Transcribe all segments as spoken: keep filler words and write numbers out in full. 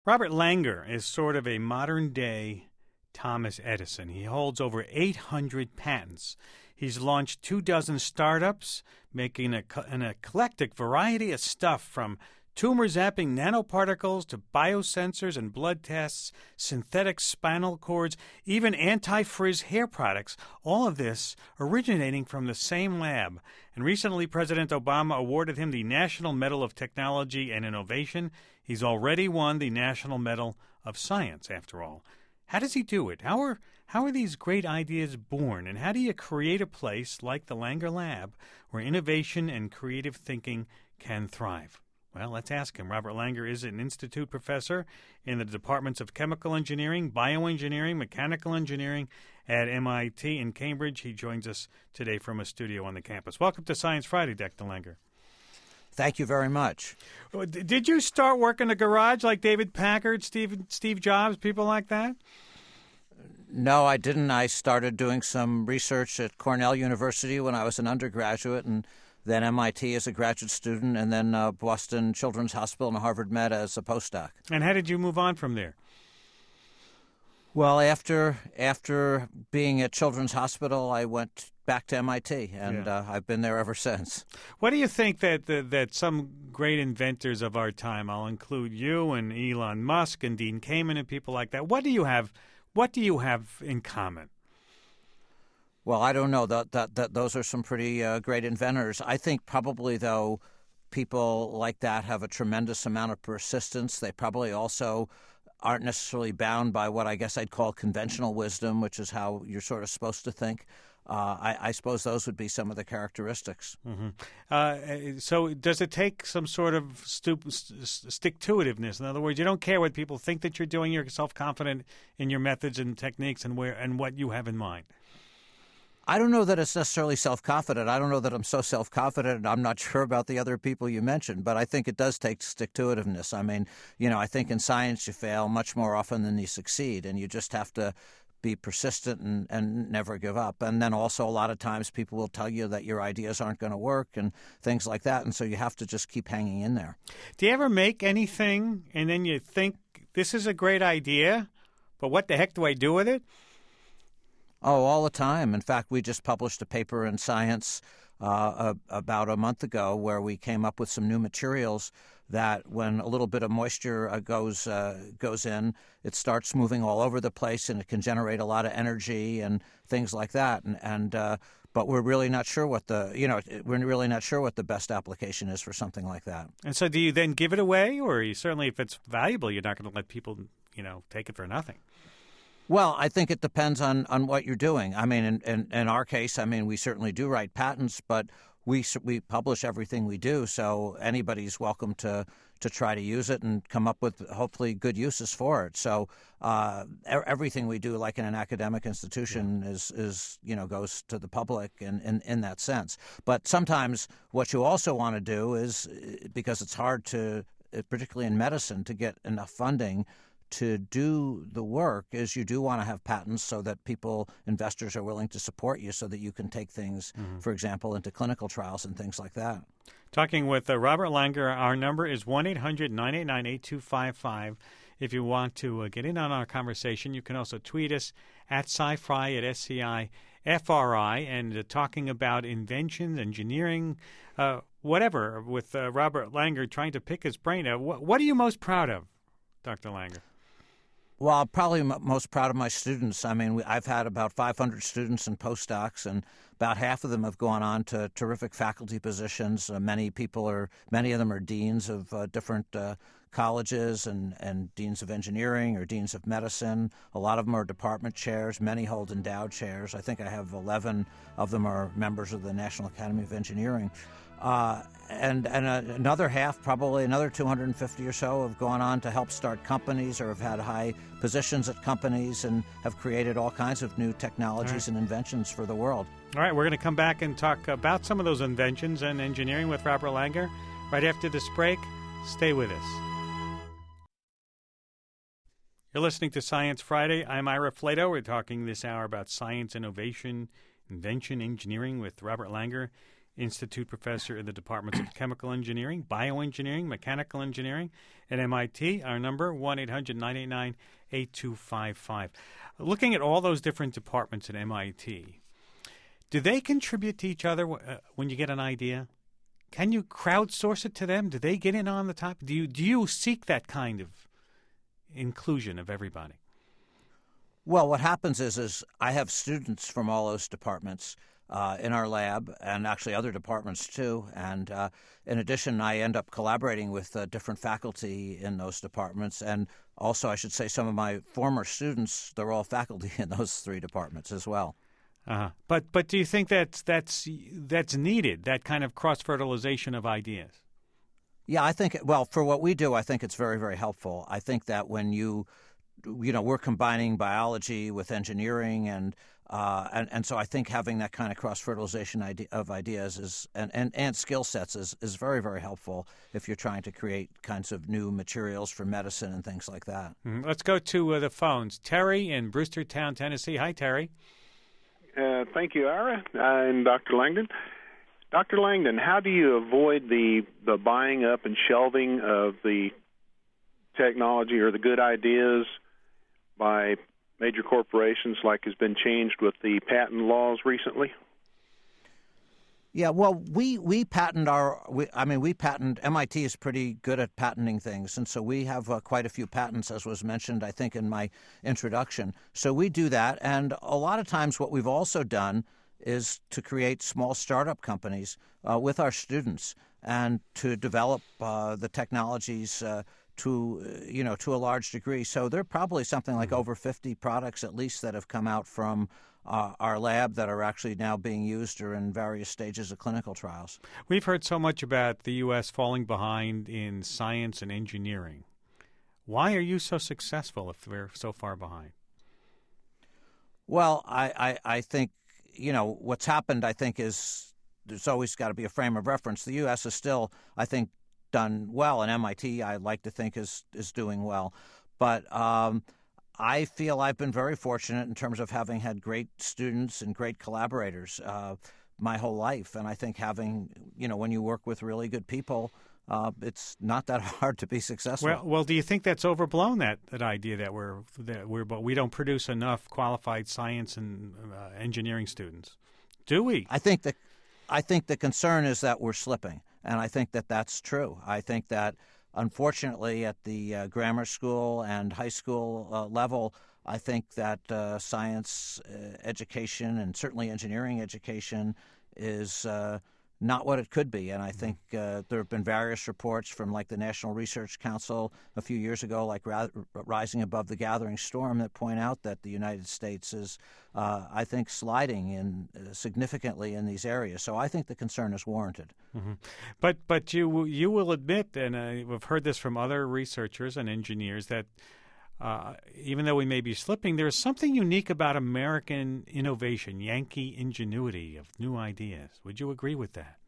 Robert Langer is sort of a modern-day Thomas Edison. He holds over eight hundred patents. He's launched two dozen startups, making a, an eclectic variety of stuff from tumor-zapping nanoparticles to biosensors and blood tests, synthetic spinal cords, even anti-frizz hair products, all of this originating from the same lab. And recently, President Obama awarded him the National Medal of Technology and Innovation. He's already won the National Medal of Science, after all. How does he do it? How are how are these great ideas born? And how do you create a place like the Langer Lab where innovation and creative thinking can thrive? Well, let's ask him. Robert Langer is an institute professor in the departments of chemical engineering, bioengineering, mechanical engineering at M I T in Cambridge. He joins us today from a studio on the campus. Welcome to Science Friday, Doctor Langer. Thank you very much. Did you start work in a garage like David Packard, Steve, Steve Jobs, people like that? No, I didn't. I started doing some research at Cornell University when I was an undergraduate, and then M I T as a graduate student, and then uh, Boston Children's Hospital and Harvard Med as a postdoc. And how did you move on from there? Well, after after being at Children's Hospital, I went back to M I T, and yeah. uh, I've been there ever since. What do you think that, that that some great inventors of our time, I'll include you and Elon Musk and Dean Kamen and people like that, what do you have? What do you have in common? Well, I don't know. That, that, that those are some pretty uh, great inventors. I think probably, though, people like that have a tremendous amount of persistence. They probably also aren't necessarily bound by what I guess I'd call conventional wisdom, which is how you're sort of supposed to think. Uh, I, I suppose those would be some of the characteristics. Mm-hmm. Uh, so does it take some sort of stu- stick-to-itiveness? In other words, you don't care what people think that you're doing. You're self-confident in your methods and techniques and where and what you have in mind. I don't know that it's necessarily self-confident. I don't know that I'm so self-confident. I'm not sure about the other people you mentioned, but I think it does take stick-to-itiveness. I mean, you know, I think in science you fail much more often than you succeed, and you just have to be persistent and, and never give up. And then also a lot of times people will tell you that your ideas aren't going to work and things like that, and so you have to just keep hanging in there. Do you ever make anything and then you think, this is a great idea, but what the heck do I do with it? Oh, all the time. In fact, we just published a paper in Science uh, about a month ago where we came up with some new materials that when a little bit of moisture uh, goes uh, goes in, it starts moving all over the place, and it can generate a lot of energy and things like that. And, and uh, but we're really not sure what the you know we're really not sure what the best application is for something like that. And so, do you then give it away, or you certainly, if it's valuable, you're not going to let people you know take it for nothing? Well, I think it depends on, on what you're doing. I mean, in, in, in our case, I mean, we certainly do write patents, but we we publish everything we do, so anybody's welcome to, to try to use it and come up with hopefully good uses for it. So uh, everything we do, like in an academic institution, yeah. is, is you know goes to the public in, in, in that sense. But sometimes what you also want to do is, because it's hard to, particularly in medicine, to get enough funding to do the work, is you do want to have patents so that people, investors, are willing to support you so that you can take things, mm-hmm. for example, into clinical trials and things like that. Talking with uh, Robert Langer, our number is one eight hundred nine eight nine eight two five five. If you want to uh, get in on our conversation, you can also tweet us at SciFri, at S C I F R I, and uh, talking about inventions, engineering, uh, whatever, with uh, Robert Langer, trying to pick his brain. Uh, wh- what are you most proud of, Doctor Langer? Well, I'm probably m- most proud of my students. I mean, we, I've had about five hundred students and postdocs, and about half of them have gone on to terrific faculty positions. Uh, many people are, many of them are deans of uh, different uh, colleges and, and deans of engineering or deans of medicine. A lot of them are department chairs. Many hold endowed chairs. I think I have eleven of them are members of the National Academy of Engineering. Uh, and and uh, another half, probably another two hundred fifty or so, have gone on to help start companies or have had high positions at companies and have created all kinds of new technologies right. and inventions for the world. All right, we're going to come back and talk about some of those inventions and engineering with Robert Langer right after this break. Stay with us. You're listening to Science Friday. I'm Ira Flato. We're talking this hour about science, innovation, invention, engineering with Robert Langer Institute Professor in the Departments of Chemical Engineering, Bioengineering, Mechanical Engineering at M I T. Our number, one eight hundred nine eight nine eight two five five. Looking at all those different departments at M I T, do they contribute to each other uh, when you get an idea? Can you crowdsource it to them? Do they get in on the top? Do you, do you seek that kind of inclusion of everybody? Well, what happens is, is I have students from all those departments uh, in our lab, and actually other departments too. And uh, in addition, I end up collaborating with uh, different faculty in those departments. And also, I should say, some of my former students, they're all faculty in those three departments as well. Uh-huh. But but do you think that's that's that's needed, that kind of cross-fertilization of ideas? Yeah, I think, well, for what we do, I think it's very, very helpful. I think that when you, you know, we're combining biology with engineering, and uh, and, and so I think having that kind of cross-fertilization idea, of ideas is and, and, and skill sets is, is very, very helpful if you're trying to create kinds of new materials for medicine and things like that. Mm-hmm. Let's go to uh, the phones. Terry in Brewstertown, Tennessee. Hi, Terry. Uh, thank you, Ira, uh, and Doctor Langdon. Doctor Langdon, how do you avoid the, the buying up and shelving of the technology or the good ideas by major corporations like has been changed with the patent laws recently? Yeah, well, we, we patent our, we, I mean, we patent, M I T is pretty good at patenting things, and so we have uh, quite a few patents, as was mentioned, I think, in my introduction. So we do that, and a lot of times what we've also done is to create small startup companies uh, with our students and to develop uh, the technologies uh, to, uh, you know, to a large degree. So there are probably something like over fifty products at least that have come out from Uh, our lab that are actually now being used or in various stages of clinical trials. We've heard so much about the U S falling behind in science and engineering. Why are you so successful if we're so far behind? Well, I, I, I think, you know, what's happened, I think, is there's always got to be a frame of reference. The U S is still, I think, done well, and M I T, I like to think, is, is doing well. But um, I feel I've been very fortunate in terms of having had great students and great collaborators uh, my whole life. And I think having, you know, when you work with really good people, uh, it's not that hard to be successful. Well, well, do you think that's overblown, that, that idea that we're that we're but we don't produce enough qualified science and uh, engineering students? Do we? I think the I think the concern is that we're slipping, and I think that that's true. I think that, unfortunately, at the uh, grammar school and high school uh, level, I think that uh, science uh, education and certainly engineering education is uh, not what it could be. And I think uh, there have been various reports from, like, the National Research Council a few years ago, like Ra- Rising Above the Gathering Storm, that point out that the United States is, uh, I think, sliding in uh, significantly in these areas. So I think the concern is warranted. Mm-hmm. But but you you will admit, and uh, we've heard this from other researchers and engineers, that uh, even though we may be slipping, there is something unique about American innovation, Yankee ingenuity of new ideas. Would you agree with that?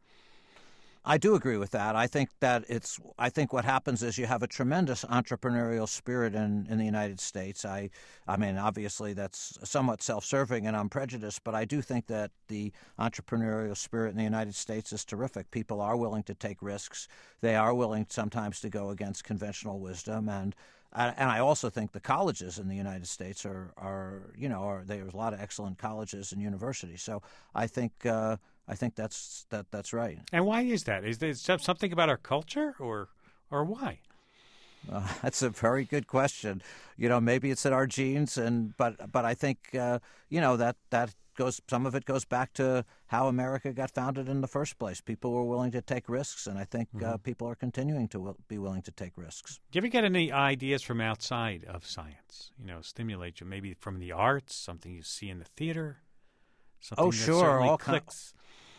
I do agree with that. I think that it's. I think what happens is you have a tremendous entrepreneurial spirit in, in the United States. I, I mean, obviously that's somewhat self-serving, and I'm prejudiced, but I do think that the entrepreneurial spirit in the United States is terrific. People are willing to take risks. They are willing sometimes to go against conventional wisdom, and and I also think the colleges in the United States are, are you know, are, there's a lot of excellent colleges and universities. So I think. Uh, I think that's that. That's right. And why is that? Is there something about our culture, or or why? Uh, that's a very good question. You know, maybe it's in our genes, and but but I think uh, you know that that goes. Some of it goes back to how America got founded in the first place. People were willing to take risks, and I think mm-hmm. uh, people are continuing to w- be willing to take risks. Do you ever get any ideas from outside of science? You know, stimulate you, maybe from the arts, something you see in the theater. Something oh, that sure, all clicks.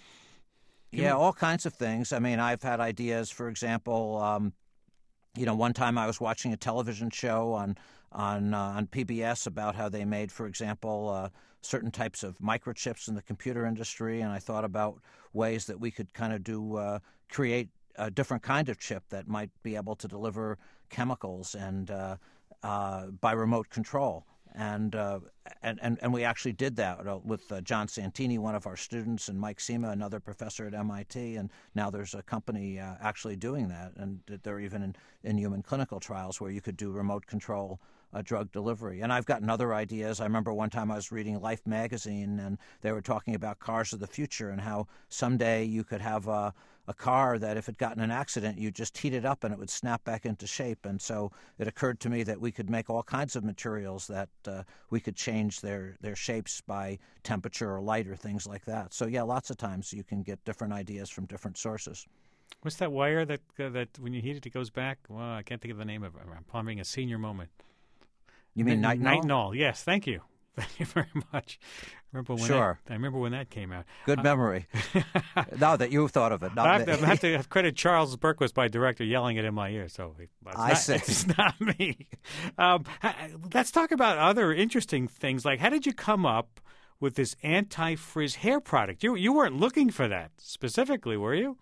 Can yeah, we... all kinds of things. I mean, I've had ideas. For example, um, you know, one time I was watching a television show on on uh, on P B S about how they made, for example, uh, certain types of microchips in the computer industry, and I thought about ways that we could kind of do uh, create a different kind of chip that might be able to deliver chemicals and uh, uh, by remote control. And, uh, and and and we actually did that with uh, John Santini, one of our students, and Mike Sema, another professor at M I T. And now there's a company uh, actually doing that, and they're even in, in human clinical trials where you could do remote control uh, drug delivery. And I've gotten other ideas. I remember one time I was reading Life magazine, and they were talking about cars of the future and how someday you could have a a car that if it got in an accident, you just heat it up and it would snap back into shape. And so it occurred to me that we could make all kinds of materials that uh, we could change their, their shapes by temperature or light or things like that. So, yeah, lots of times you can get different ideas from different sources. What's that wire that uh, that when you heat it, it goes back? Well, I can't think of the name of it. I'm having a senior moment. You mean N- nitinol? Nitinol, yes. Thank you. Thank you very much. I remember when sure. That, I remember when that came out. Good uh, memory. Now that you've thought of it. Not I have, to, I have to credit Charles Berquist, my director, yelling it in my ear. So it's I not, see. It's not me. Um, let's talk about other interesting things. Like, how did you come up with this anti-frizz hair product? You you weren't looking for that specifically, were you?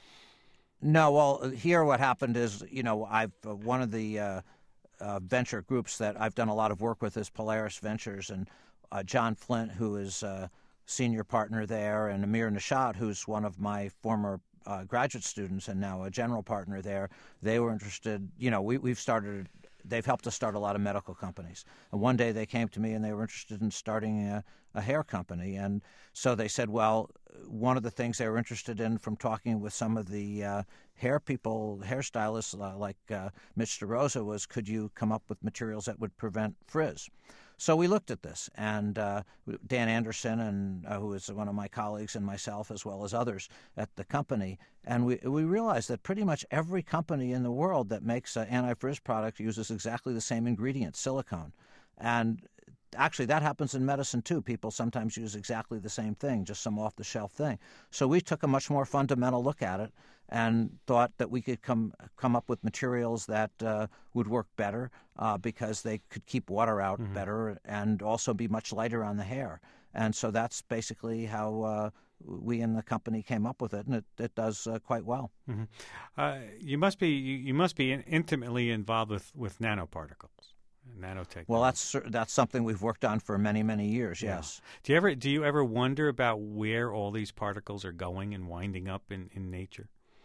No. Well, here what happened is, you know, I've uh, one of the uh, uh, venture groups that I've done a lot of work with is Polaris Ventures, and uh, John Flint, who is uh, senior partner there, and Amir Nishat, who's one of my former uh, graduate students and now a general partner there. They were interested. You know, we, we've started. They've helped us start a lot of medical companies. And one day they came to me and they were interested in starting a, a hair company. And so they said, well, one of the things they were interested in from talking with some of the uh, hair people, hairstylists uh, like uh, Mitch DeRosa, was, could you come up with materials that would prevent frizz? So we looked at this, and uh, Dan Anderson, and uh, who is one of my colleagues, and myself, as well as others at the company, and we we realized that pretty much every company in the world that makes an anti-frizz product uses exactly the same ingredient, silicone. And actually, that happens in medicine, too. People sometimes use exactly the same thing, just some off-the-shelf thing. So we took a much more fundamental look at it and thought that we could come come up with materials that uh, would work better uh, because they could keep water out mm-hmm. better and also be much lighter on the hair. And so that's basically how uh, we in the company came up with it, and it, it does uh, quite well. Mm-hmm. Uh, you must be you, you must be intimately involved with, with nanoparticles. Nanotechnology. Well, that's that's something we've worked on for many, many years. Yeah. Yes. Do you ever do you ever wonder about where all these particles are going and winding up in, in nature?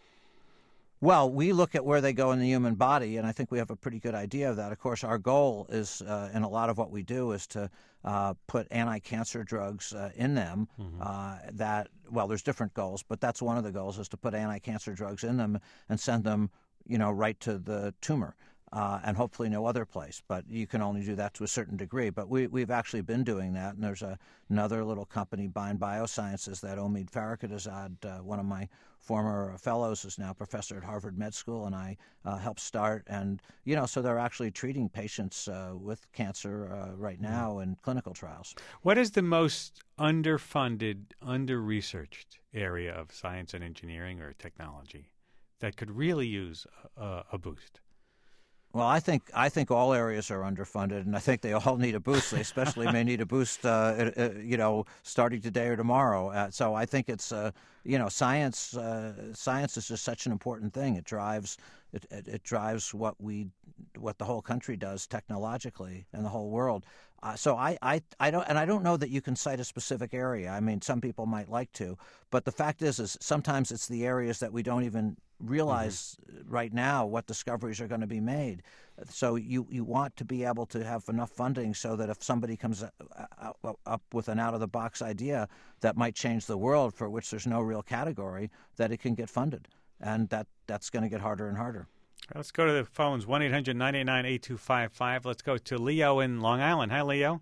Well, we look at where they go in the human body, and I think we have a pretty good idea of that. Of course, our goal is, uh, in a lot of what we do, is to uh, put anti-cancer drugs uh, in them. Mm-hmm. Uh, that well, there's different goals, but that's one of the goals, is to put anti-cancer drugs in them and send them, you know, right to the tumor. Uh, and hopefully no other place, but you can only do that to a certain degree. But we, we've actually been doing that, and there's a, another little company, Bind Biosciences, that Omid Farrokhzad, uh, one of my former fellows, is now professor at Harvard Med School, and I uh, helped start. And, you know, so they're actually treating patients uh, with cancer uh, right now in clinical trials. What is the most underfunded, under-researched area of science and engineering or technology that could really use a, a boost? Well, I think I think all areas are underfunded, and I think they all need a boost. They especially may need a boost, uh, uh, you know, starting today or tomorrow. Uh, so I think it's, uh, you know, science. Uh, science is just such an important thing. It drives it, it, it drives what we, what the whole country does technologically and the whole world. Uh, so I, I, I don't, and I don't know that you can cite a specific area. I mean, some people might like to, but the fact is, is sometimes it's the areas that we don't even realize mm-hmm. right now what discoveries are going to be made. So you, you want to be able to have enough funding so that if somebody comes up with an out-of-the-box idea that might change the world, for which there's no real category, that it can get funded. And that, that's going to get harder and harder. Let's go to the phones, one eight hundred nine eight nine eight two five five. Let's go to Leo in Long Island. Hi, Leo.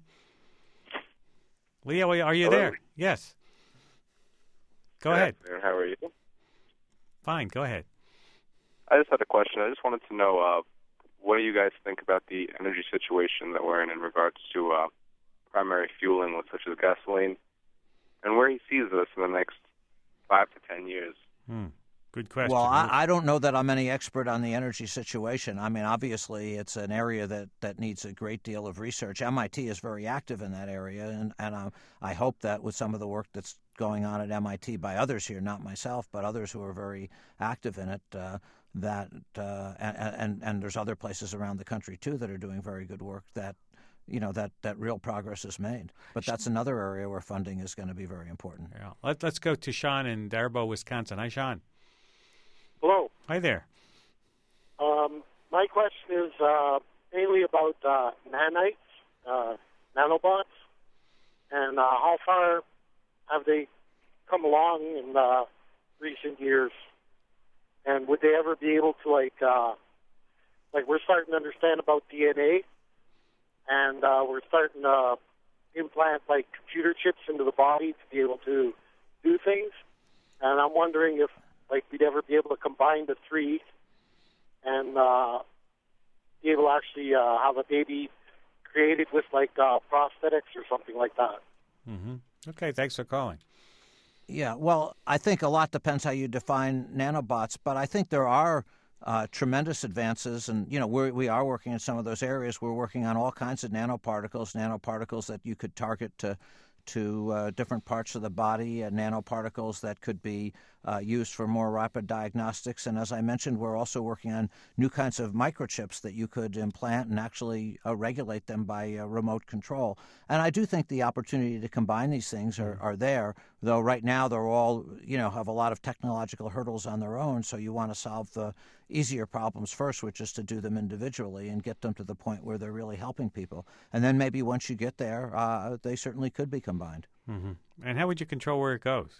Leo, are you Hello. there? Yes. Go Good ahead. afternoon. How are you? Fine. Go ahead. I just had a question. I just wanted to know uh, what do you guys think about the energy situation that we're in in regards to uh, primary fueling, such as gasoline, and where he sees this in the next five to ten years? Hmm. Good question. Well, I, I don't know that I'm any expert on the energy situation. I mean, obviously, it's an area that, that needs a great deal of research. M I T is very active in that area, and, and I, I hope that with some of the work that's going on at M I T by others here, not myself, but others who are very active in it, uh, that uh, and, and, and there's other places around the country, too, that are doing very good work, that you know, that, that real progress is made. But that's another area where funding is going to be very important. Yeah. Let, let's go to Sean in Darbo, Wisconsin. Hi, Sean. Hello. Hi there. Um, my question is uh, mainly about uh, nanites, uh, nanobots, and uh, how far have they come along in uh, recent years? And would they ever be able to, like, uh, like we're starting to understand about D N A, and uh, we're starting to implant, like, computer chips into the body to be able to do things. And I'm wondering if, like, we'd ever be able to combine the three and uh, be able to actually uh, have a baby created with, like, uh, prosthetics or something like that. Mm-hmm. Okay, thanks for calling. Yeah, well, I think a lot depends how you define nanobots, but I think there are uh, tremendous advances, and you know we're, we are working in some of those areas. We're working on all kinds of nanoparticles, nanoparticles that you could target to to uh, different parts of the body, uh, nanoparticles that could be uh, used for more rapid diagnostics. And as I mentioned, we're also working on new kinds of microchips that you could implant and actually uh, regulate them by uh, remote control. And I do think the opportunity to combine these things are, are there, though right now they're all, you know, have a lot of technological hurdles on their own. So you want to solve the easier problems first, which is to do them individually and get them to the point where they're really helping people. And then maybe once you get there, uh, they certainly could be combined. Mm-hmm. And how would you control where it goes?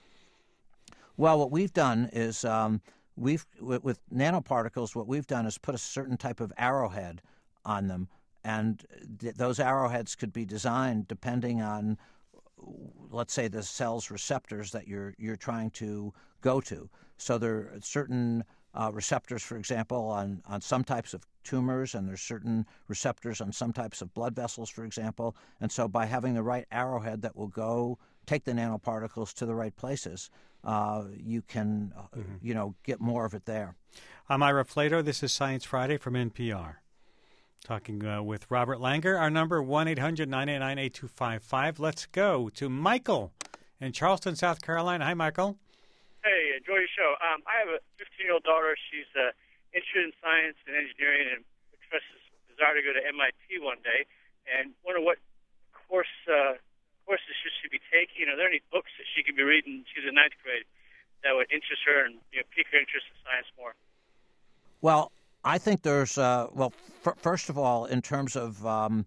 Well, what we've done is um, we've with, with nanoparticles, what we've done is put a certain type of arrowhead on them, and th- those arrowheads could be designed depending on, let's say, the cell's receptors that you're you're trying to go to. So there are certain uh, receptors, for example, on, on some types of tumors, and there's certain receptors on some types of blood vessels, for example. And so by having the right arrowhead that will go take the nanoparticles to the right places, uh, you can, uh, mm-hmm. you know, get more of it there. I'm Ira Flato. This is Science Friday from N P R. Talking uh, with Robert Langer. Our number, one eight hundred nine eight nine eight two five five. Let's go to Michael in Charleston, South Carolina. Hi, Michael. Hey, enjoy your show. Um, I have a fifteen-year-old daughter. She's uh, interested in science and engineering and expresses desire to go to M I T one day, and wonder what course uh, courses should she be taking. Are there any books that she could be reading? She's in ninth grade that would interest her and you know, pique her interest in science more. Well, I think there's uh, well, f- first of all, in terms of, um,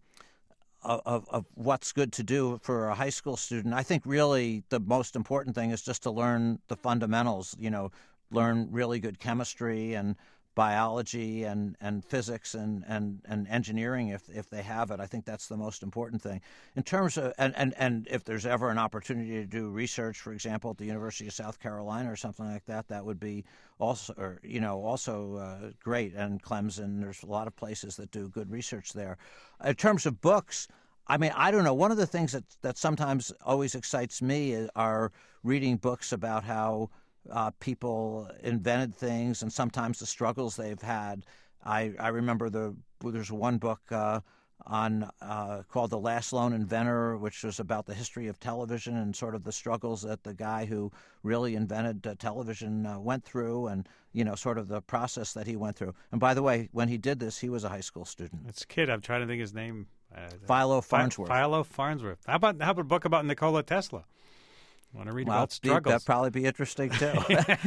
of of what's good to do for a high school student, I think really the most important thing is just to learn the fundamentals. You know, learn really good chemistry and biology and, and physics and, and, and engineering if if they have it. I think that's the most important thing. In terms of and, and, and if there's ever an opportunity to do research, for example, at the University of South Carolina or something like that, that would be also or, you know also uh, great. And Clemson, there's a lot of places that do good research there. In terms of books, I mean, I don't know. One of the things that that sometimes always excites me are reading books about how Uh, people invented things and sometimes the struggles they've had. I, I remember the there's one book uh, on uh, called The Last Lone Inventor, which was about the history of television and sort of the struggles that the guy who really invented uh, television uh, went through, and you know sort of the process that he went through. And by the way, when he did this, he was a high school student. It's a kid. I'm trying to think his name. Uh, Philo Farnsworth. Philo Farnsworth. How about how about a book about Nikola Tesla? Want to read well, about struggles? That'd probably be interesting too.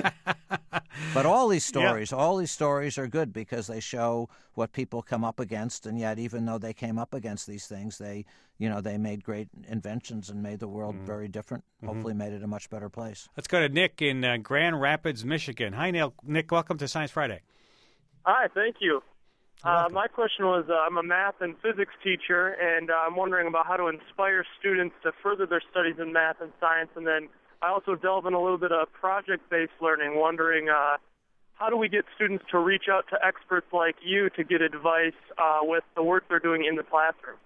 But all these stories, yeah. all these stories are good because they show what people come up against, and yet even though they came up against these things, they, you know, they made great inventions and made the world mm. very different. Mm-hmm. Hopefully, made it a much better place. Let's go to Nick in uh, Grand Rapids, Michigan. Hi, Neil. Nick. Welcome to Science Friday. Hi. Thank you. Uh, my question was, uh, I'm a math and physics teacher, and uh, I'm wondering about how to inspire students to further their studies in math and science. And then I also delve in a little bit of project-based learning, wondering uh, how do we get students to reach out to experts like you to get advice uh, with the work they're doing in the classroom?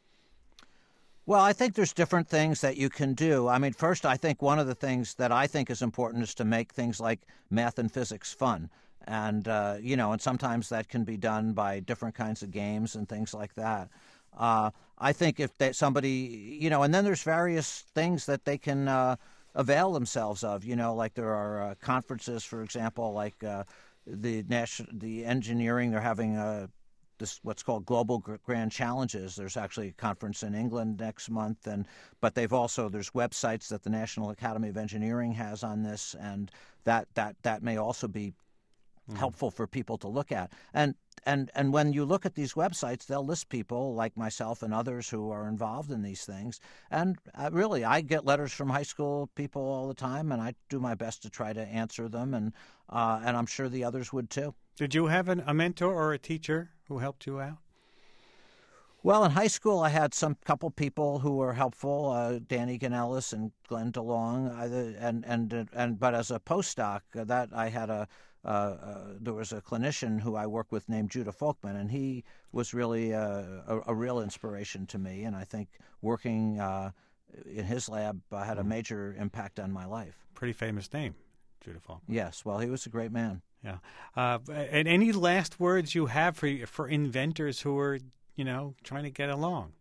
Well, I think there's different things that you can do. I mean, first, I think one of the things that I think is important is to make things like math and physics fun. And, uh, you know, and sometimes that can be done by different kinds of games and things like that. Uh, I think if they, somebody, you know, and then there's various things that they can uh, avail themselves of, you know, like there are uh, conferences, for example, like uh, the national, the engineering, they're having a this what's called Global Grand Challenges. There's actually a conference in England next month, and but they've also there's websites that the National Academy of Engineering has on this, and that that that may also be mm. helpful for people to look at. And and and when you look at these websites, they'll list people like myself and others who are involved in these things. And uh, really, I get letters from high school people all the time, and I do my best to try to answer them, and uh, and I'm sure the others would too. Did you have an, a mentor or a teacher who helped you out? Well, in high school, I had some couple people who were helpful, uh, Danny Ganellis and Glenn DeLong, I, and and and but as a postdoc, uh, that I had a uh, uh, there was a clinician who I worked with named Judah Folkman, and he was really uh, a, a real inspiration to me, and I think working uh, in his lab uh, had a major impact on my life. Pretty famous name, Judah Folkman. Yes, well, he was a great man. Yeah. Uh, and any last words you have for for inventors who are, you know, trying to get along?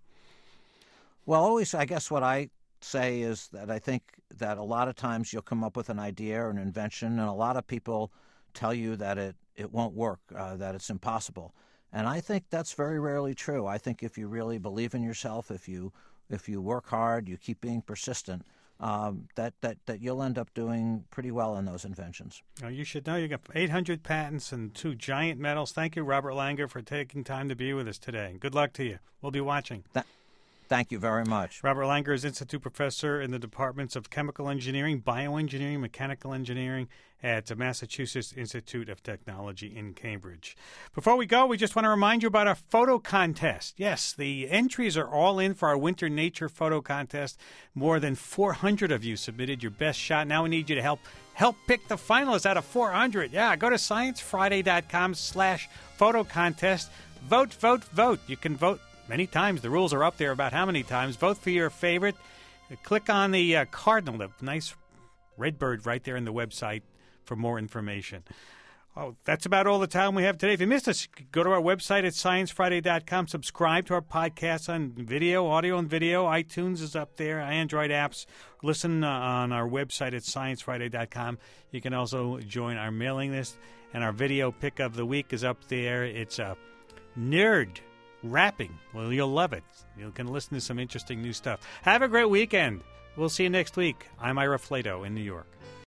Well, always, I guess what I say is that I think that a lot of times you'll come up with an idea or an invention, and a lot of people tell you that it, it won't work, uh, that it's impossible. And I think that's very rarely true. I think if you really believe in yourself, if you if you work hard, you keep being persistent, Um, that, that, that you'll end up doing pretty well in those inventions. Now, you should know you got eight hundred patents and two giant medals. Thank you, Robert Langer, for taking time to be with us today. Good luck to you. We'll be watching. Th- Thank you very much. Robert Langer is Institute Professor in the Departments of Chemical Engineering, Bioengineering, Mechanical Engineering at the Massachusetts Institute of Technology in Cambridge. Before we go, we just want to remind you about our photo contest. Yes, the entries are all in for our Winter Nature Photo Contest. More than four hundred of you submitted your best shot. Now we need you to help help pick the finalists out of four hundred. Yeah, go to sciencefriday.com slash photo contest. Vote, vote, vote. You can vote many times. The rules are up there about how many times. Vote for your favorite. Click on the uh, cardinal, the nice red bird right there in the website for more information. Oh, that's about all the time we have today. If you missed us, go to our website at science friday dot com. Subscribe to our podcast on video, audio and video. iTunes is up there, Android apps. Listen uh, on our website at science friday dot com. You can also join our mailing list. And our video pick of the week is up there. It's a nerd rapping. Well, you'll love it. You can listen to some interesting new stuff. Have a great weekend. We'll see you next week. I'm Ira Flato in New York.